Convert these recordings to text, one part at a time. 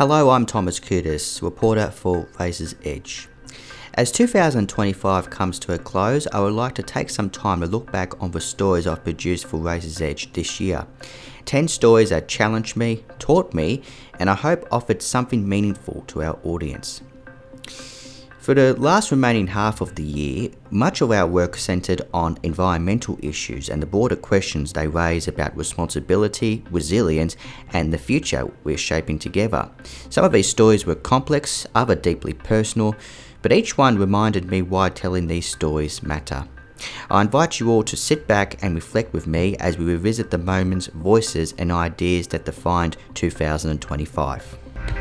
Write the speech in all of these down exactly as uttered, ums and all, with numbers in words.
Hello, I'm Thomas Kudis, reporter for Razor's Edge. As two thousand twenty-five comes to a close, I would like to take some time to look back on the stories I've produced for Razor's Edge this year. ten stories that challenged me, taught me, and I hope offered something meaningful to our audience. For the last remaining half of the year, much of our work centred on environmental issues and the broader questions they raise about responsibility, resilience, and the future we're shaping together. Some of these stories were complex, others deeply personal, but each one reminded me why telling these stories matter. I invite you all to sit back and reflect with me as we revisit the moments, voices, and ideas that defined two thousand twenty-five.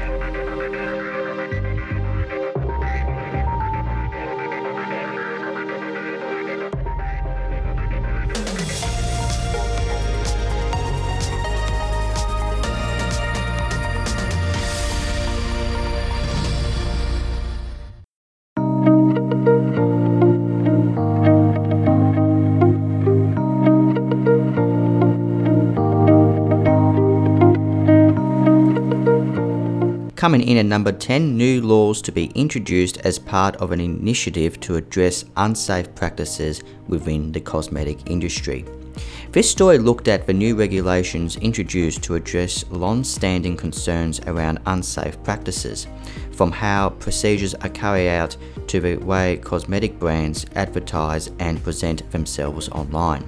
Coming in at number ten, new laws to be introduced as part of an initiative to address unsafe practices within the cosmetic industry. This story looked at the new regulations introduced to address long-standing concerns around unsafe practices, from how procedures are carried out to the way cosmetic brands advertise and present themselves online.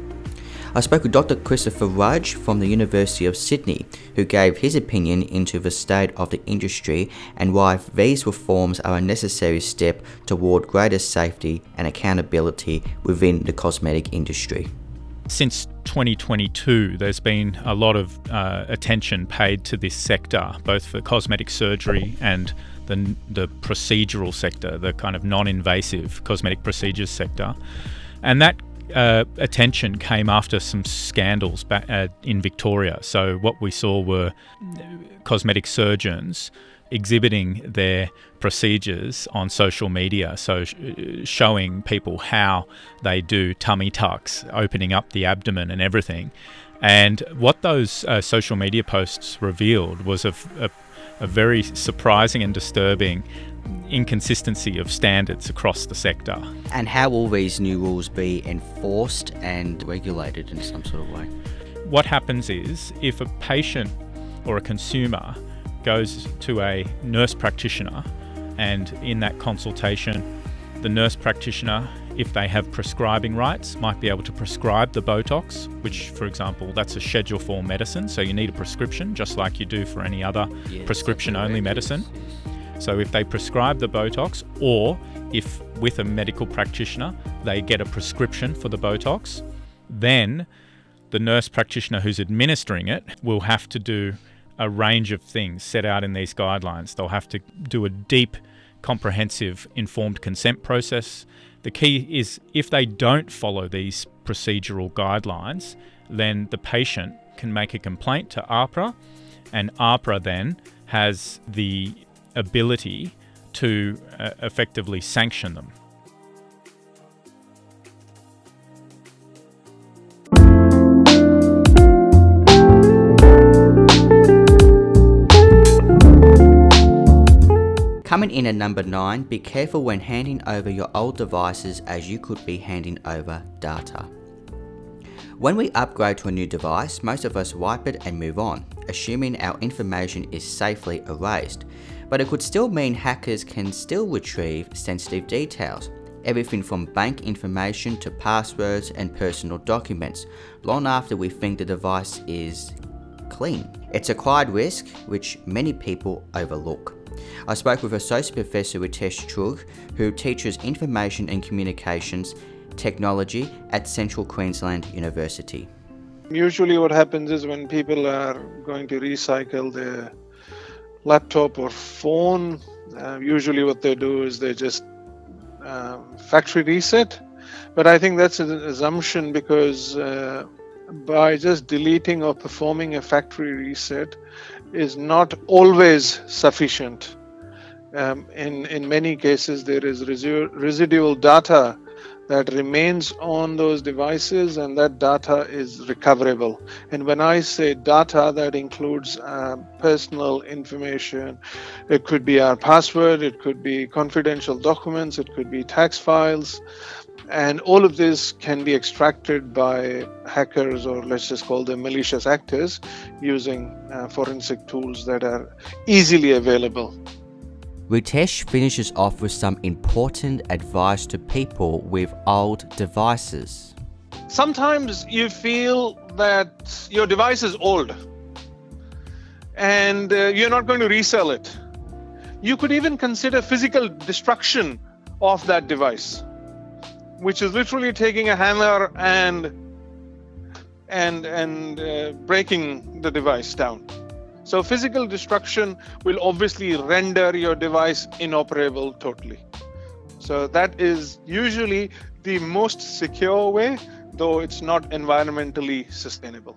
I spoke with Doctor Christopher Rudge from the University of Sydney, who gave his opinion into the state of the industry and why these reforms are a necessary step toward greater safety and accountability within the cosmetic industry. Since twenty twenty-two, there's been a lot of uh, attention paid to this sector, both for cosmetic surgery and the, the procedural sector, the kind of non-invasive cosmetic procedures sector. And that Uh, attention came after some scandals back, uh, in Victoria. So what we saw were cosmetic surgeons exhibiting their procedures on social media, so sh- showing people how they do tummy tucks, opening up the abdomen and everything. And what those uh, social media posts revealed was a, a, a very surprising and disturbing inconsistency of standards across the sector. And how will these new rules be enforced and regulated in some sort of way? What happens is, if a patient or a consumer goes to a nurse practitioner, and in that consultation, the nurse practitioner, if they have prescribing rights, might be able to prescribe the Botox, which, for example, that's a Schedule four medicine, so you need a prescription, just like you do for any other yes, prescription-only medicine. So if they prescribe the Botox, or if with a medical practitioner they get a prescription for the Botox, then the nurse practitioner who's administering it will have to do a range of things set out in these guidelines. They'll have to do a deep, comprehensive, informed consent process. The key is, if they don't follow these procedural guidelines, then the patient can make a complaint to AHPRA, and AHPRA then has the ability to uh, effectively sanction them. Coming in at number nine, be careful when handing over your old devices, as you could be handing over data. When we upgrade to a new device, most of us wipe it and move on, assuming our information is safely erased. But it could still mean hackers can still retrieve sensitive details, everything from bank information to passwords and personal documents, long after we think the device is clean. It's a quiet risk which many people overlook. I spoke with Associate Professor Ritesh Chugh, who teaches Information and Communications Technology at Central Queensland University. Usually what happens is, when people are going to recycle their laptop or phone, uh, usually what they do is they just um, factory reset. But I think that's an assumption, because uh, by just deleting or performing a factory reset is not always sufficient. Um, in, in many cases, there is residual, residual data that remains on those devices, and that data is recoverable. And when I say data, that includes uh, personal information. It could be our password, it could be confidential documents, it could be tax files, and all of this can be extracted by hackers, or let's just call them malicious actors, using uh, forensic tools that are easily available. Ritesh finishes off with some important advice to people with old devices. Sometimes you feel that your device is old and uh, you're not going to resell it. You could even consider physical destruction of that device, which is literally taking a hammer and and and uh, breaking the device down. So physical destruction will obviously render your device inoperable totally. So that is usually the most secure way, though it's not environmentally sustainable.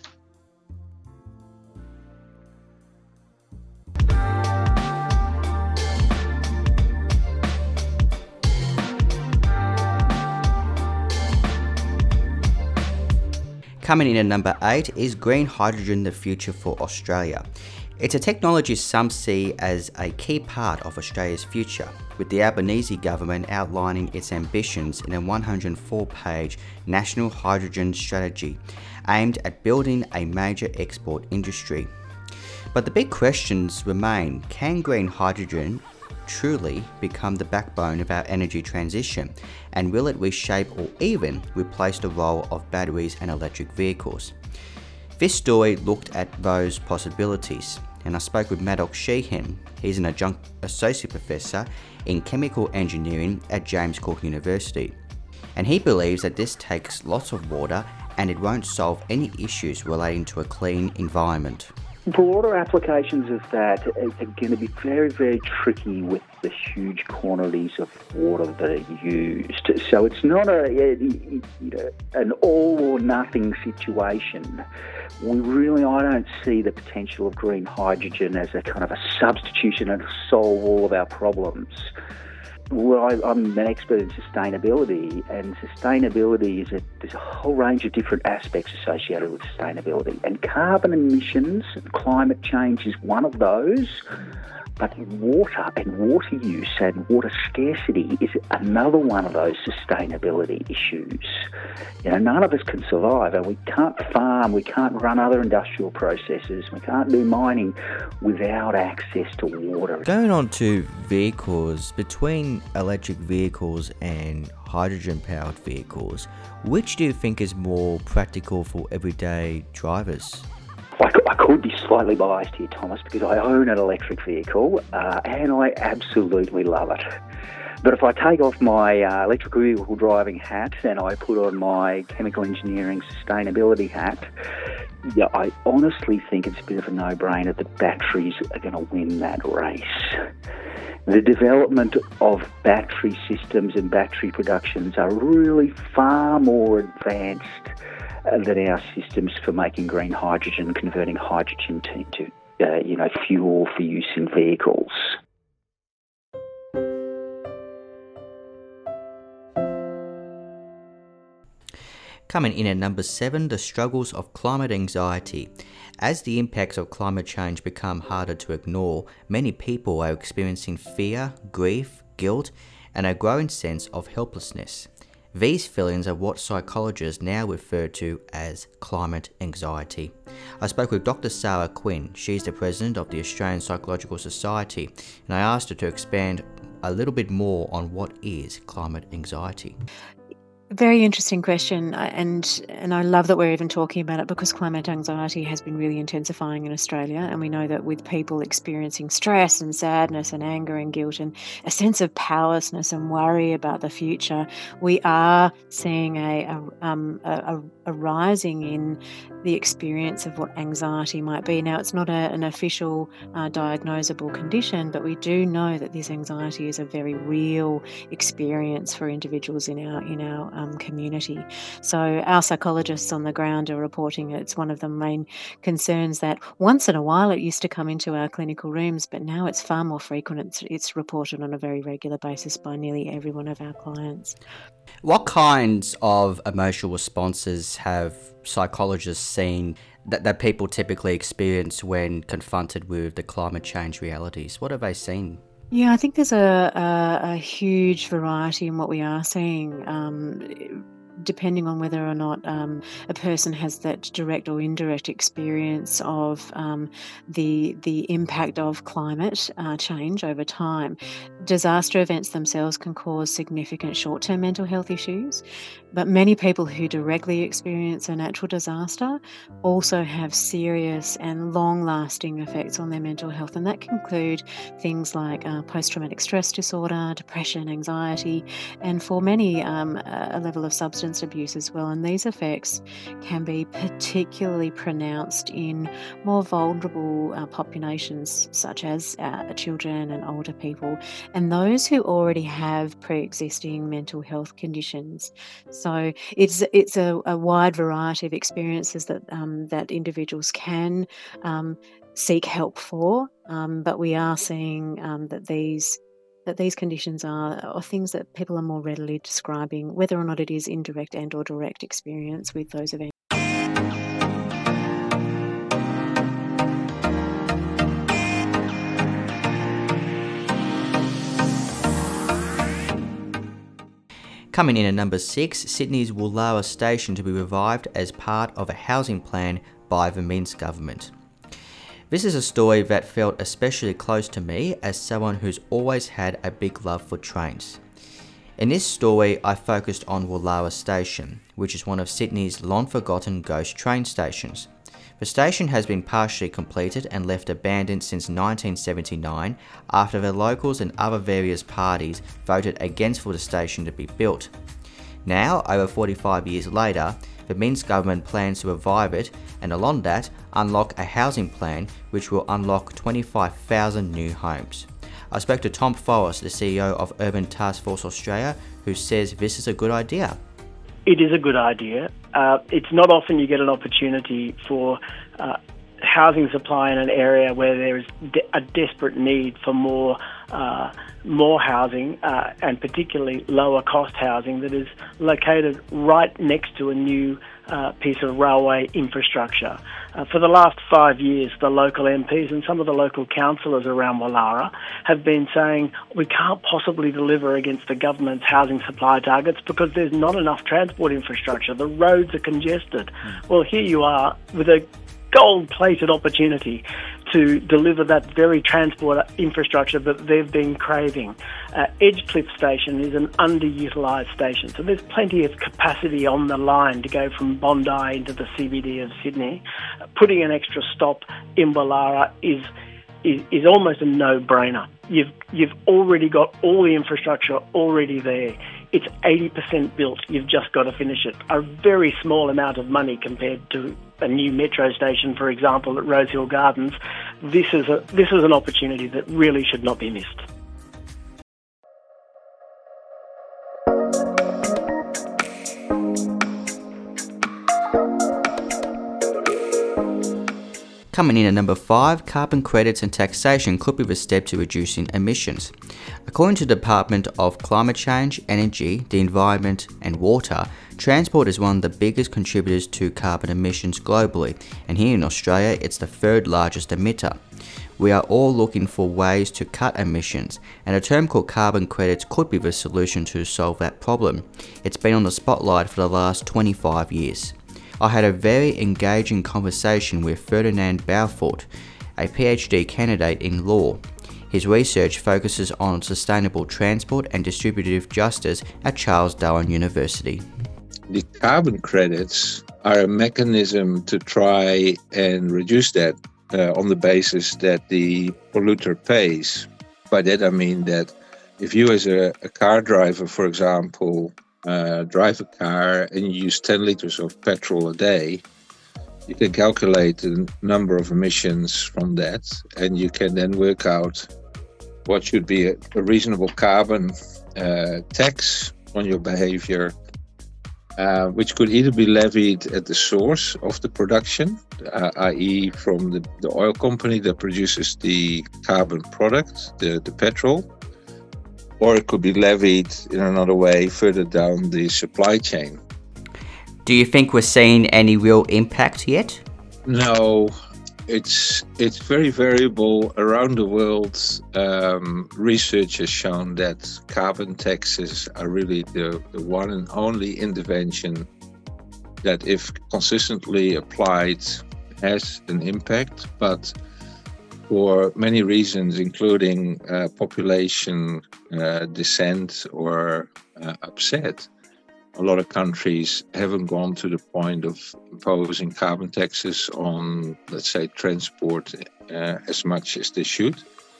Coming in at number eight is green hydrogen, the future for Australia. It's a technology some see as a key part of Australia's future, with the Albanese government outlining its ambitions in a one hundred four page national hydrogen strategy aimed at building a major export industry. But the big questions remain: can green hydrogen truly become the backbone of our energy transition, and will it reshape or even replace the role of batteries and electric vehicles? This story looked at those possibilities, and I spoke with Maddox Sheehan. He's an adjunct associate professor in chemical engineering at James Cook University, and he believes that this takes lots of water and it won't solve any issues relating to a clean environment. Broader applications of that are going to be very, very tricky with the huge quantities of water that are used. So it's not a, you know, an all or nothing situation. We really, I don't see the potential of green hydrogen as a kind of a substitution and solve all of our problems. Well, I, I'm an expert in sustainability, and sustainability is a, there's a whole range of different aspects associated with sustainability. And carbon emissions and climate change is one of those, but water and water use and water scarcity is another one of those sustainability issues. You know, none of us can survive, and we can't farm, we can't run other industrial processes, we can't do mining without access to water. Going on to vehicles, between electric vehicles and hydrogen-powered vehicles, which do you think is more practical for everyday drivers? I could, I could be slightly biased here, Thomas, because I own an electric vehicle uh, and I absolutely love it. But if I take off my uh, electric vehicle driving hat and I put on my chemical engineering sustainability hat, yeah, I honestly think it's a bit of a no-brainer that batteries are going to win that race. The development of battery systems and battery productions are really far more advanced than our systems for making green hydrogen, converting hydrogen to, to uh, you know, fuel for use in vehicles. Coming in at number seven, the struggles of climate anxiety. As the impacts of climate change become harder to ignore, many people are experiencing fear, grief, guilt, and a growing sense of helplessness. These feelings are what psychologists now refer to as climate anxiety. I spoke with Doctor Sarah Quinn. She's the president of the Australian Psychological Society, and I asked her to expand a little bit more on what is climate anxiety. Very interesting question, and and I love that we're even talking about it, because climate anxiety has been really intensifying in Australia, and we know that with people experiencing stress and sadness and anger and guilt and a sense of powerlessness and worry about the future, we are seeing a a, um, a, a rising in the experience of what anxiety might be. Now, it's not a, an official uh, diagnosable condition, but we do know that this anxiety is a very real experience for individuals in our in our um, community. So our psychologists on the ground are reporting it's one of the main concerns that once in a while it used to come into our clinical rooms, but now it's far more frequent. It's, it's reported on a very regular basis by nearly every one of our clients. What kinds of emotional responses have psychologists seen that, that people typically experience when confronted with the climate change realities? What have they seen? Yeah, I think there's a, a, a huge variety in what we are seeing. Um, depending on whether or not um, a person has that direct or indirect experience of um, the the impact of climate uh, change over time. Disaster events themselves can cause significant short-term mental health issues, but many people who directly experience a natural disaster also have serious and long-lasting effects on their mental health, and that can include things like uh, post-traumatic stress disorder, depression, anxiety, and for many um, a level of substance abuse as well. And these effects can be particularly pronounced in more vulnerable uh, populations such as uh, children and older people, and those who already have pre-existing mental health conditions. So it's it's a, a wide variety of experiences that um, that individuals can um, seek help for, um, but we are seeing um, that these that these conditions are, are things that people are more readily describing, whether or not it is indirect and or direct experience with those events. Coming in at number six, Sydney's Woollahra station to be revived as part of a housing plan by the Minns government. This is a story that felt especially close to me as someone who's always had a big love for trains. In this story, I focused on Woollahra Station, which is one of Sydney's long-forgotten ghost train stations. The station has been partially completed and left abandoned since nineteen seventy-nine after the locals and other various parties voted against for the station to be built. Now, over forty-five years later, the Minns government plans to revive it and along that, unlock a housing plan which will unlock twenty-five thousand new homes. I spoke to Tom Forrest, the C E O of Urban Task Force Australia, who says this is a good idea. It is a good idea. Uh, it's not often you get an opportunity for uh, housing supply in an area where there is de- a desperate need for more uh, more housing, uh, and particularly lower cost housing that is located right next to a new uh, piece of railway infrastructure. Uh, for the last five years, the local M Ps and some of the local councillors around Woollahra have been saying we can't possibly deliver against the government's housing supply targets because there's not enough transport infrastructure. The roads are congested. Mm. Well, here you are with a gold-plated opportunity to deliver that very transport infrastructure that they've been craving. Uh, Edgecliff Station is an underutilised station, so there's plenty of capacity on the line to go from Bondi into the C B D of Sydney. Uh, putting an extra stop in Woollahra is, is is almost a no-brainer. You've you've already got all the infrastructure already there. It's eighty percent built. You've just got to finish it. A very small amount of money compared to a new metro station, for example, at Rosehill Gardens. This is a this is an opportunity that really should not be missed. Coming in at number five, carbon credits and taxation could be the step to reducing emissions. According to the Department of Climate Change, Energy, the Environment and Water, transport is one of the biggest contributors to carbon emissions globally, and here in Australia it's the third largest emitter. We are all looking for ways to cut emissions, and a term called carbon credits could be the solution to solve that problem. It's been on the spotlight for the last twenty-five years. I had a very engaging conversation with Ferdinand Beaufort, a PhD candidate in law. His research focuses on sustainable transport and distributive justice at Charles Darwin University. The carbon credits are a mechanism to try and reduce that uh, on the basis that the polluter pays. By that I mean that if you as a, a car driver, for example, Uh, drive a car and you use ten liters of petrol a day, you can calculate the number of emissions from that, and you can then work out what should be a, a reasonable carbon uh, tax on your behavior uh, which could either be levied at the source of the production, uh, that is from the, the oil company that produces the carbon product, the, the petrol, or it could be levied in another way further down the supply chain. Do you think we're seeing any real impact yet? No, it's it's very variable around the world. Um, research has shown that carbon taxes are really the, the one and only intervention that, if consistently applied, has an impact. But for many reasons, including uh, population uh, dissent or uh, upset, a lot of countries haven't gone to the point of imposing carbon taxes on, let's say, transport uh, as much as they should.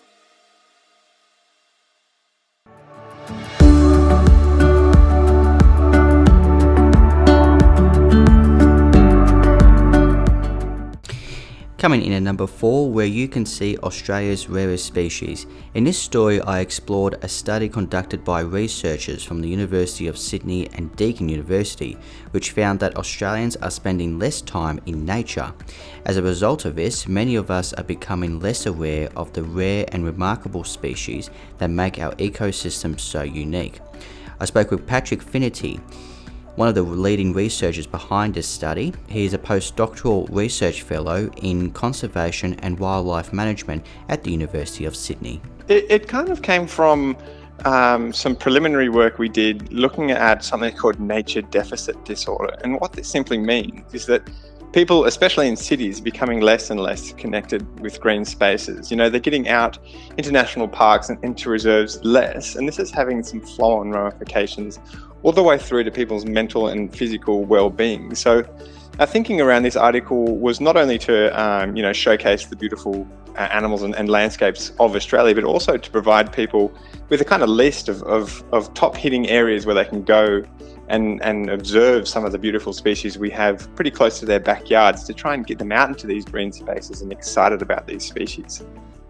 Coming in at number four, where you can see Australia's rarest species. In this story, I explored a study conducted by researchers from the University of Sydney and Deakin University, which found that Australians are spending less time in nature. As a result of this, many of us are becoming less aware of the rare and remarkable species that make our ecosystem so unique. I spoke with Patrick Finnerty, one of the leading researchers behind this study. He is a postdoctoral research fellow in conservation and wildlife management at the University of Sydney. It, it kind of came from um, some preliminary work we did looking at something called nature deficit disorder. And what this simply means is that people, especially in cities, are becoming less and less connected with green spaces. You know, they're getting out into national parks and into reserves less, and this is having some flow-on ramifications all the way through to people's mental and physical well-being. So our thinking around this article was not only to um, you know, showcase the beautiful uh, animals and, and landscapes of Australia, but also to provide people with a kind of list of, of, of top-hitting areas where they can go and, and observe some of the beautiful species we have pretty close to their backyards, to try and get them out into these green spaces and excited about these species.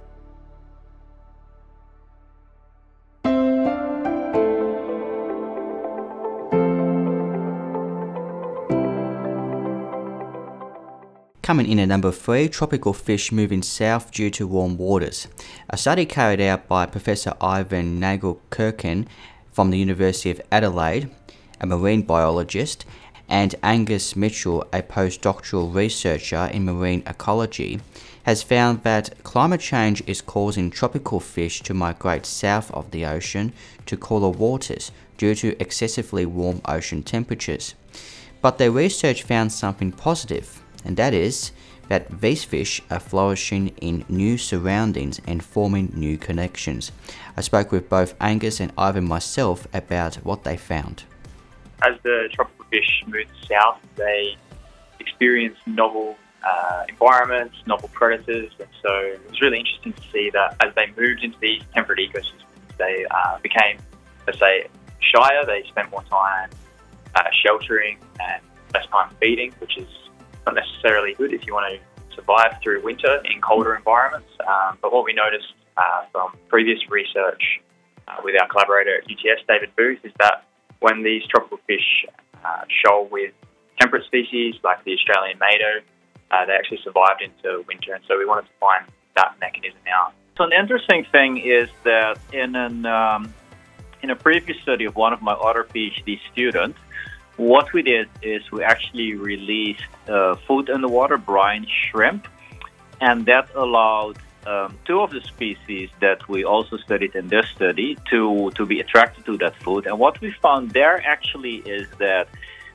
Coming in at number three, tropical fish moving south due to warm waters. A study carried out by Professor Ivan Nagel-Kirkin from the University of Adelaide, a marine biologist, and Angus Mitchell, a postdoctoral researcher in marine ecology, has found that climate change is causing tropical fish to migrate south of the ocean to cooler waters due to excessively warm ocean temperatures. But their research found something positive, and that is that these fish are flourishing in new surroundings and forming new connections. I spoke with both Angus and Ivan myself about what they found. As the tropical fish move south, they experience novel uh, environments, novel predators, and so it was really interesting to see that as they moved into these temperate ecosystems, they uh, became, let's say, shyer. They spent more time uh, sheltering and less time feeding, which is not necessarily good if you want to survive through winter in colder environments. Um, but what we noticed uh, from previous research uh, with our collaborator at U T S, David Booth, is that when these tropical fish uh, shoal with temperate species like the Australian mado, uh, they actually survived into winter. And so we wanted to find that mechanism out. So an interesting thing is that in an um, in a previous study of one of my other PhD students, what we did is we actually released uh, food in the water, brine shrimp, and that allowed um, two of the species that we also studied in this study to, to be attracted to that food. And what we found there actually is that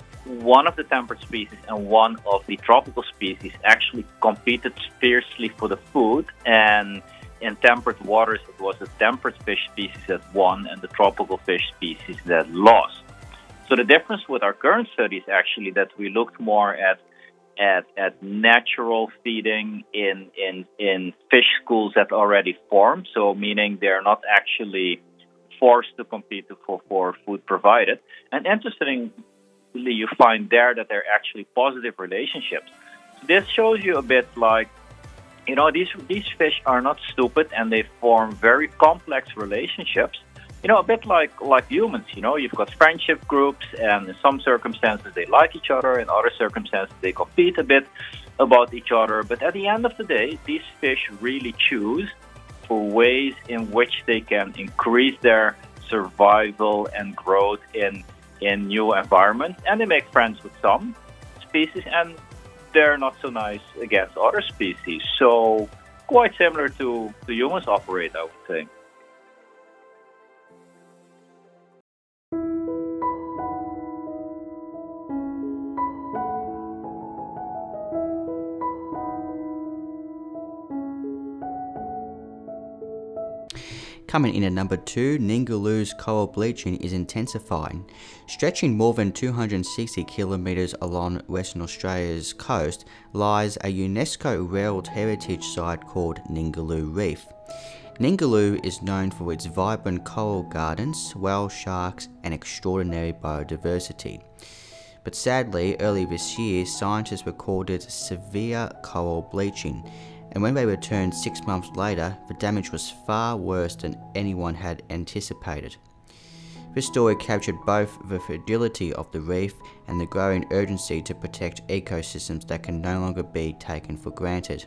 one of the temperate species and one of the tropical species actually competed fiercely for the food, and in temperate waters it was the temperate fish species that won and the tropical fish species that lost. So the difference with our current study is actually that we looked more at at, at natural feeding in, in in fish schools that already formed, so meaning they're not actually forced to compete for, for food provided. And interestingly, you find there that they're actually positive relationships. This shows you a bit like, you know, these these fish are not stupid and they form very complex relationships. you know, a bit like, like humans, you know, you've got friendship groups, and in some circumstances they like each other, in other circumstances they compete a bit about each other. But at the end of the day, these fish really choose for ways in which they can increase their survival and growth in, in new environments. And they make friends with some species, and they're not so nice against other species. So quite similar to the humans operate, I would say. Coming in at number two, Ningaloo's coral bleaching is intensifying. Stretching more than two hundred sixty kilometres along Western Australia's coast lies a UNESCO World Heritage Site called Ningaloo Reef. Ningaloo is known for its vibrant coral gardens, whale sharks and extraordinary biodiversity. But sadly, early this year, scientists recorded severe coral bleaching, and when they returned six months later, the damage was far worse than anyone had anticipated. This story captured both the fragility of the reef and the growing urgency to protect ecosystems that can no longer be taken for granted.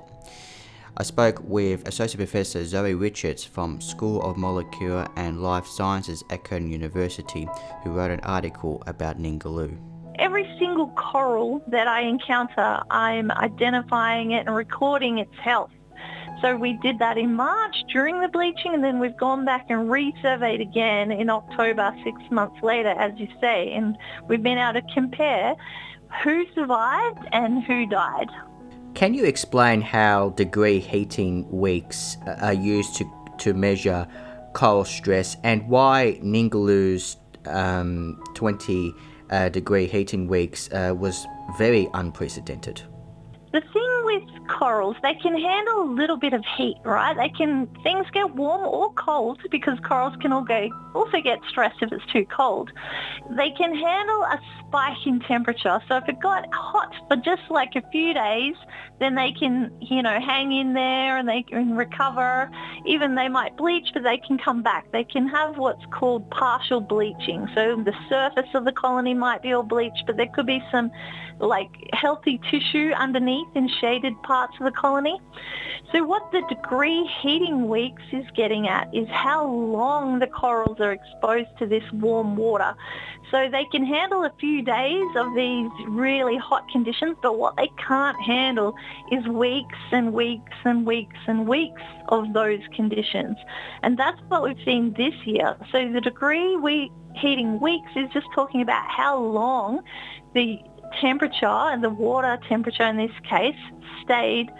I spoke with Associate Professor Zoe Richards from School of Molecular and Life Sciences at Curtin University, who wrote an article about Ningaloo. Every single coral that I encounter, I'm identifying it and recording its health. So we did that in March during the bleaching, and then we've gone back and resurveyed again in October, six months later, as you say, and we've been able to compare who survived and who died. Can you explain how degree heating weeks are used to, to measure coral stress, and why Ningaloo's um, twenty Uh, degree heating weeks uh, was very unprecedented? The thing with corals, they can handle a little bit of heat, right? They can, things get warm or cold, because corals can all go, also get stressed if it's too cold. They can handle a spike in temperature. So if it got hot for just like a few days, then they can, you know, hang in there and they can recover. Even they might bleach, but they can come back. They can have what's called partial bleaching. So the surface of the colony might be all bleached, but there could be some like healthy tissue underneath in shaded parts of the colony. So what the degree heating weeks is getting at is how long the corals are exposed to this warm water. So they can handle a few days of these really hot conditions, but what they can't handle is weeks and weeks and weeks and weeks of those conditions. And that's what we've seen this year. So the degree we heating weeks is just talking about how long the temperature, and the water temperature in this case, stayed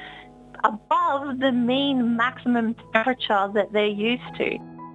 above the mean maximum temperature that they're used to.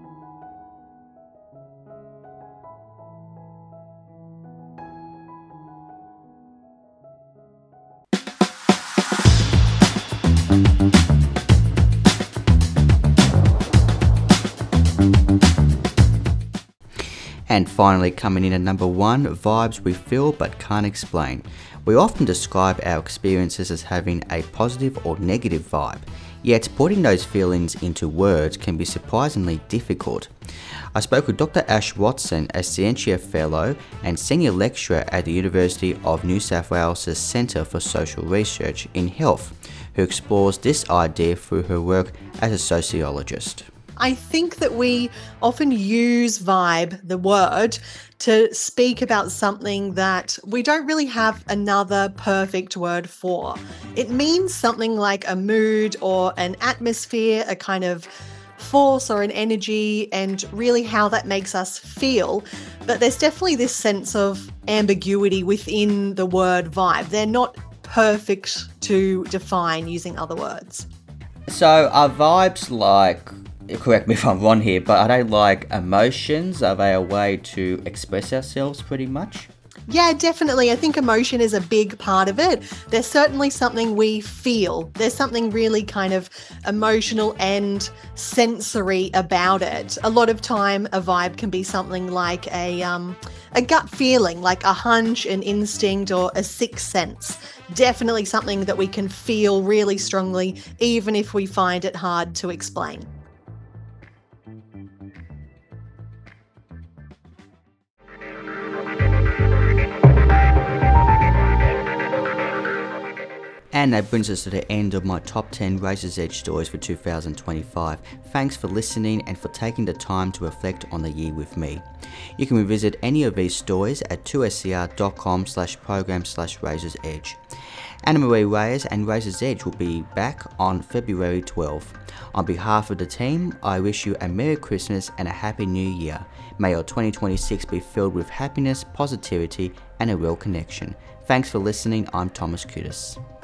And finally, coming in at number one, vibes we feel but can't explain. We often describe our experiences as having a positive or negative vibe, yet putting those feelings into words can be surprisingly difficult. I spoke with Doctor Ash Watson, a Scientia Fellow and Senior Lecturer at the University of New South Wales' Centre for Social Research in Health, who explores this idea through her work as a sociologist. I think that we often use vibe, the word, to speak about something that we don't really have another perfect word for. It means something like a mood or an atmosphere, a kind of force or an energy, and really how that makes us feel. But there's definitely this sense of ambiguity within the word vibe. They're not perfect to define using other words. So are vibes like, correct me if I'm wrong here, but are they like emotions? Are they a way to express ourselves pretty much? Yeah, definitely. I think emotion is a big part of it. There's certainly something we feel. There's something really kind of emotional and sensory about it. A lot of time, a vibe can be something like a um, a gut feeling, like a hunch, an instinct, or a sixth sense. Definitely something that we can feel really strongly, even if we find it hard to explain. And that brings us to the end of my top ten Razor's Edge stories for two thousand twenty-five. Thanks for listening and for taking the time to reflect on the year with me. You can revisit any of these stories at two s c r dot com slash program slash Razor's Edge. Anna Marie Reyes and Razor's Edge will be back on February twelfth. On behalf of the team, I wish you a Merry Christmas and a Happy New Year. May your twenty twenty-six be filled with happiness, positivity, and a real connection. Thanks for listening. I'm Thomas Kutis.